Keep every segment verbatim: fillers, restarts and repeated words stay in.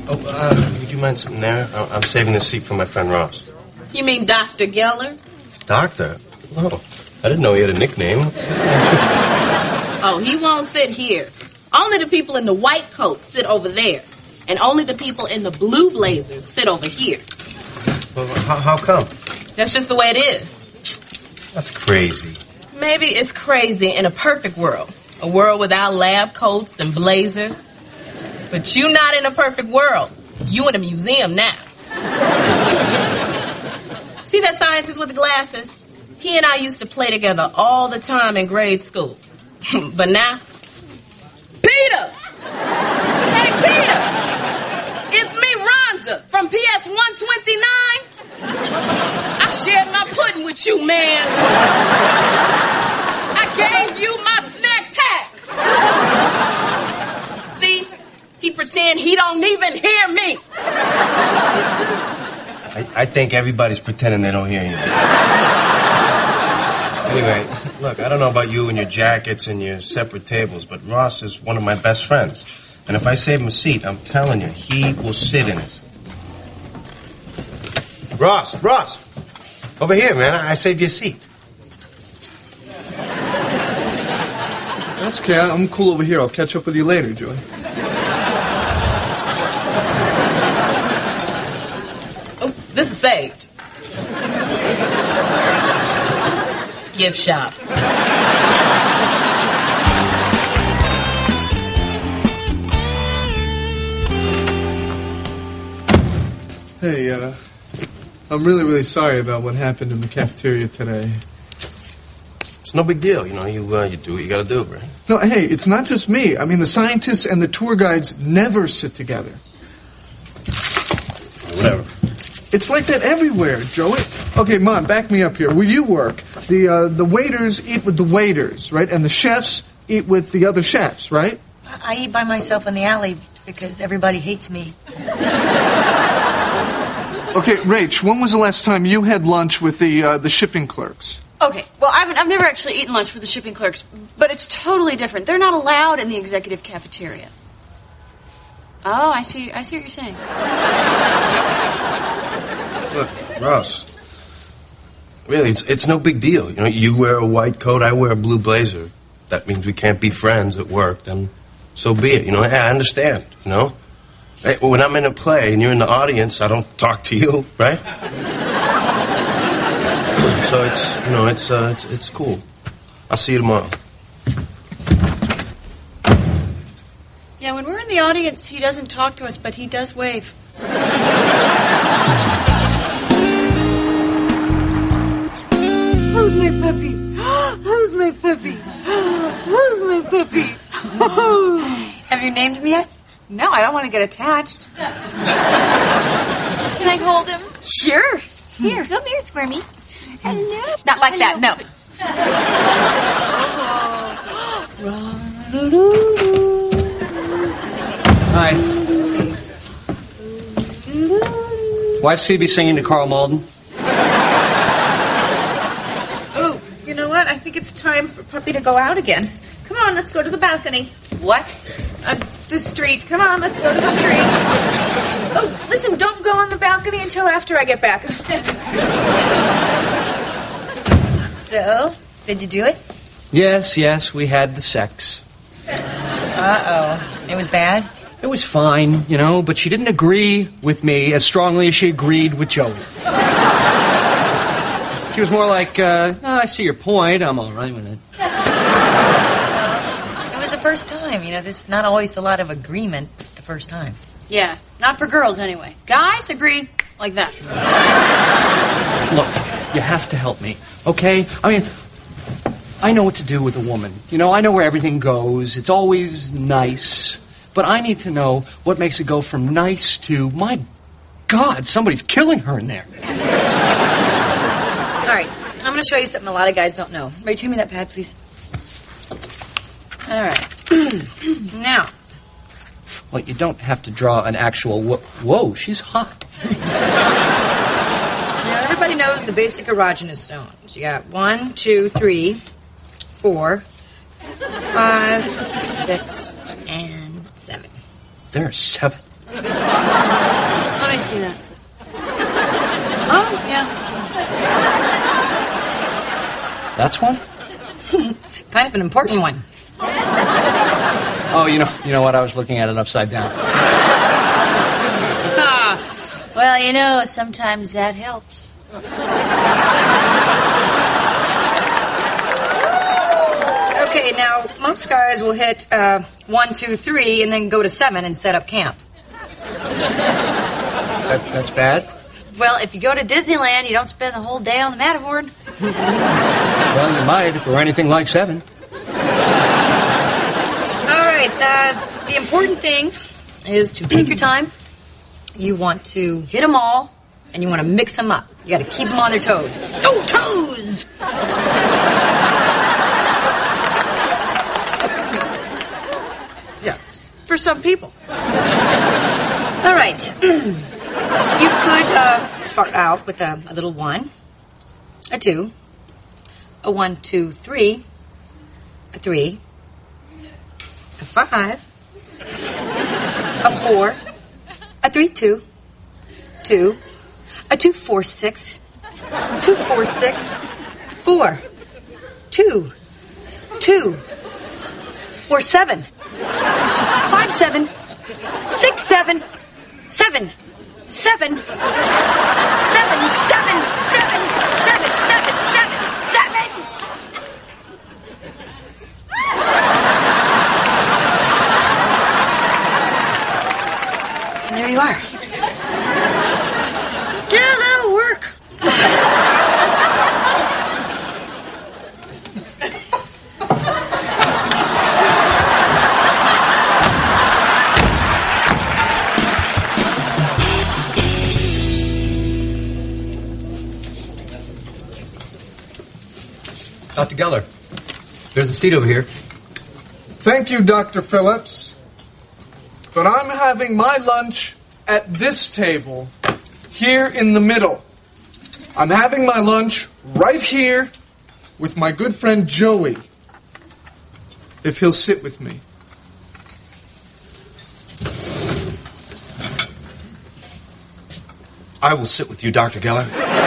Oh, uh, would you mind sitting there? I'm saving this seat for my friend Ross. You mean Doctor Geller? Doctor? Oh, I didn't know he had a nickname. Oh, he won't sit here. Only the people in the white coats sit over there. And only the people in the blue blazers sit over here. Well, how, how come? That's just the way it is. That's crazy. Maybe it's crazy in a perfect world. A world without lab coats and blazers. But you not in a perfect world. You in a museum now. See that scientist with the glasses? He and I used to play together all the time in grade school. But now... Peter! Hey, Peter! It's me, Rhonda, from P S one twenty-nine. I shared my pudding with you, man. I gave you my snack pack. See? He pretend he don't even hear me. I, I think everybody's pretending they don't hear you. Anyway, look, I don't know about you and your jackets and your separate tables, but Ross is one of my best friends. And if I save him a seat, I'm telling you, he will sit in it. Ross, Ross, over here, man. I saved you a seat. That's okay. I'm cool over here. I'll catch up with you later, Joey. Oh, this is saved. Gift shop. Hey, uh, I'm really, really sorry about what happened in the cafeteria today. It's no big deal. You know, you uh, you do what you gotta do, right? No, hey, it's not just me. I mean, the scientists and the tour guides never sit together. Whatever. It's like that everywhere, Joey. Okay, Mom, back me up here. Where you work, the uh, the waiters eat with the waiters, right? And the chefs eat with the other chefs, right? I eat by myself in the alley because everybody hates me. Okay, Rach, when was the last time you had lunch with the uh, the shipping clerks? Okay, well, I've, I've never actually eaten lunch with the shipping clerks, but it's totally different. They're not allowed in the executive cafeteria. Oh, I see. I see what you're saying. Look, Ross, really, it's it's no big deal. You know, you wear a white coat, I wear a blue blazer. That means we can't be friends at work, then so be it. You know, hey, I understand, you know? Hey, when I'm in a play and you're in the audience, I don't talk to you, right? So it's, you know, it's, uh, it's, it's cool. I'll see you tomorrow. Yeah, when we're in the audience, he doesn't talk to us, but he does wave. Who's my puppy? Who's my puppy? Who's my puppy? Have you named him yet? No, I don't want to get attached. Can I hold him? Sure. Here, come here, Squirmy. Hello. Not like that, no. Hi. Why is Phoebe singing to Carl Malden? Oh, you know what? I think it's time for Puppy to go out again. Come on, let's go to the balcony. What? Uh, the street. Come on, let's go to the street. Oh, listen, don't go on the balcony until after I get back. So, did you do it? Yes, yes, we had the sex. Uh-oh. It was bad? It was fine, you know, but she didn't agree with me as strongly as she agreed with Joey. She was more like, uh, oh, I see your point, I'm all right with it. It was the first time, you know, there's not always a lot of agreement the first time. Yeah, not for girls anyway. Guys agree like that. Look, you have to help me, okay? I mean, I know what to do with a woman. You know, I know where everything goes. It's always nice. But I need to know what makes it go from nice to, my God, somebody's killing her in there. All right, I'm going to show you something a lot of guys don't know. Ray, hand me that pad, please. All right. Now. Well, you don't have to draw an actual... Whoa, whoa she's hot. Now, everybody knows the basic erogenous zones. You got one, two, three, four, five, six, and seven. There are seven. me see that. Oh, yeah. That's one? Kind of an important one. Oh, you know, you know what? I was looking at it upside down. Ah, well, you know, sometimes that helps. Okay, now, most guys will hit uh, one, two, three, and then go to seven and set up camp. That, that's bad? Well, if you go to Disneyland, you don't spend the whole day on the Matterhorn. Well, you might if it were anything like seven. All right, uh, the important thing is to take your time. You want to hit them all, and you want to mix them up. You got to keep them on their toes. Oh, toes! Yeah, for some people. All right. You could uh, start out with a, a little one, a two, a one, two, three, a three, a five, a four, a three, two, two, a two, four, six, two, four, six, four, two, two, four, seven, five, seven, six, seven, seven, seven, seven, seven, seven, seven, seven, seven, seven. And there you are. Yeah, that'll work. Doctor Geller, there's a seat over here. Thank you, Doctor Phillips. But I'm having my lunch at this table, here in the middle. I'm having my lunch right here with my good friend Joey, if he'll sit with me. I will sit with you, Doctor Geller.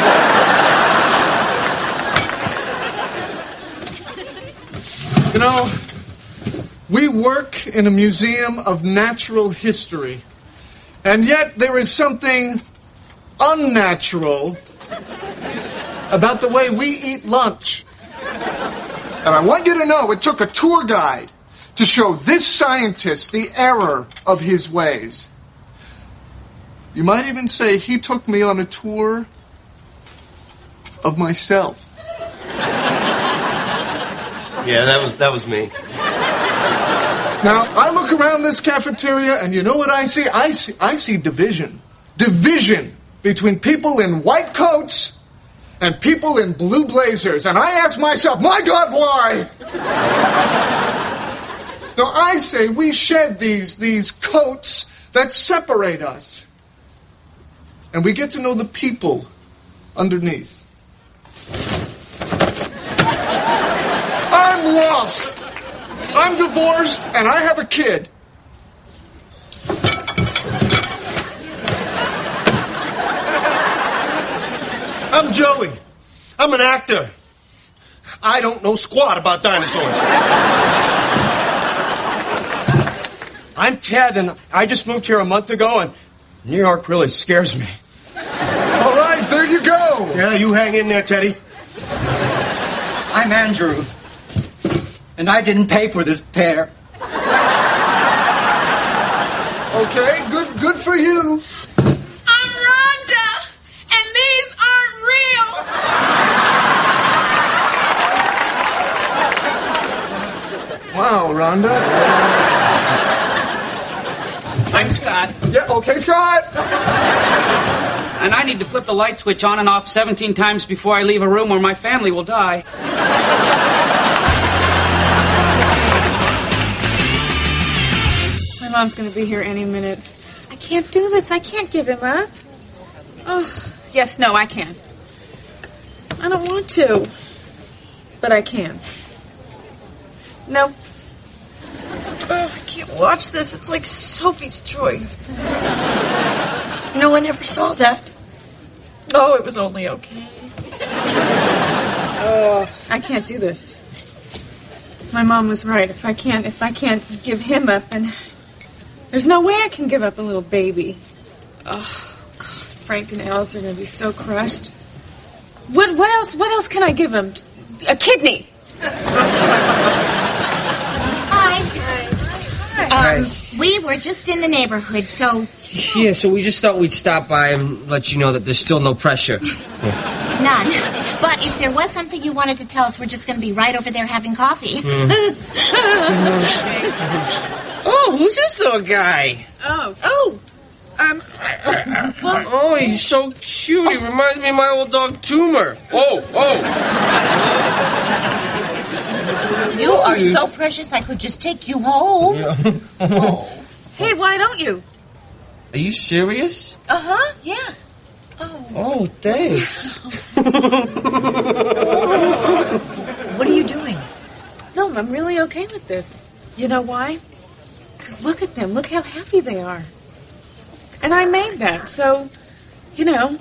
You know, we work in a museum of natural history, and yet there is something unnatural about the way we eat lunch. And I want you to know it took a tour guide to show this scientist the error of his ways. You might even say he took me on a tour of myself. Yeah, that was that was me. Now, I look around this cafeteria, and you know what I see? I see, I see division. Division between people in white coats and people in blue blazers. And I ask myself, my God, why? Now, I say we shed these, these coats that separate us. And we get to know the people underneath. I'm lost. I'm divorced, and I have a kid. I'm Joey. I'm an actor. I don't know squat about dinosaurs. I'm Ted, and I just moved here a month ago, and New York really scares me. All right, there you go. Yeah, you hang in there, Teddy. I'm Andrew, and I didn't pay for this pair. Okay, good, good for you. I'm Rhonda, and these aren't real. Wow, Rhonda. I'm Scott, Yeah, okay, Scott. and I need to flip the light switch on and off seventeen times before I leave a room or my family will die. My mom's gonna be here any minute. I can't do this. I can't give him up. Oh, yes, no, I can. I don't want to, but I can. No. Oh, I can't watch this. It's like Sophie's Choice. No one ever saw that. Oh, it was only okay. Oh, I can't do this. My mom was right. If I can't, if I can't give him up, and there's no way I can give up a little baby. Oh, God, Frank and Alice are going to be so crushed. What? What else? What else can I give him? A kidney. Hi. Hi. Um, we were just in the neighborhood, so. Yeah, so we just thought we'd stop by and let you know that there's still no pressure. None. But if there was something you wanted to tell us, we're just going to be right over there having coffee. Mm. Oh, who's this little guy? Oh, oh. Um. Well, oh, he's so cute. He reminds me of my old dog, Toomer. Oh, oh. You are so precious, I could just take you home. Yeah. Oh. Hey, why don't you? Are you serious? Uh-huh, yeah. Oh. Oh, thanks. What are you doing? No, I'm really okay with this. You know why? Because look at them. Look how happy they are. And I made that, so, you know.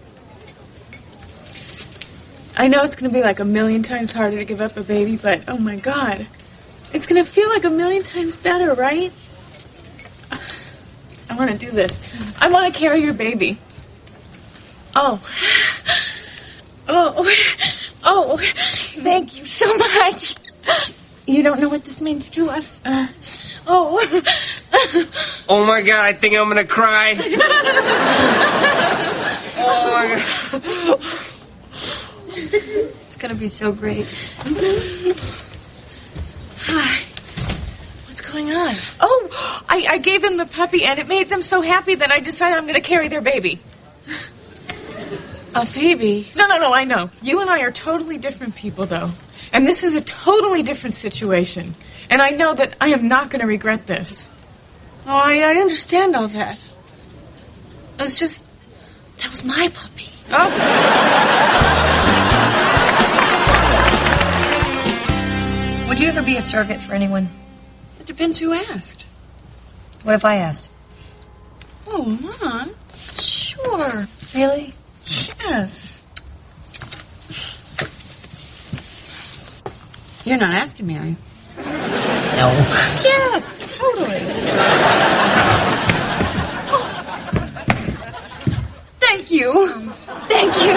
I know it's going to be like a million times harder to give up a baby, but oh my God. It's going to feel like a million times better, right? I want to do this. I want to carry your baby. Oh. Oh. Oh. Thank you so much. You don't know what this means to us. Uh, oh. Oh, my God, I think I'm going to cry. Oh, my God. It's going to be so great. Hi. What's going on? Oh, I, I gave him the puppy, and it made them so happy that I decided I'm going to carry their baby. A baby? No, no, no, I know. You and I are totally different people, though. And this is a totally different situation. And I know that I am not going to regret this. Oh, I, I understand all that. It was just... That was my puppy. Oh. Would you ever be a surrogate for anyone? It depends who asked. What if I asked? Oh, Mom. Sure. Really? Yes. You're not asking me, are you? No. Yes, totally. Oh. Thank you. Thank you.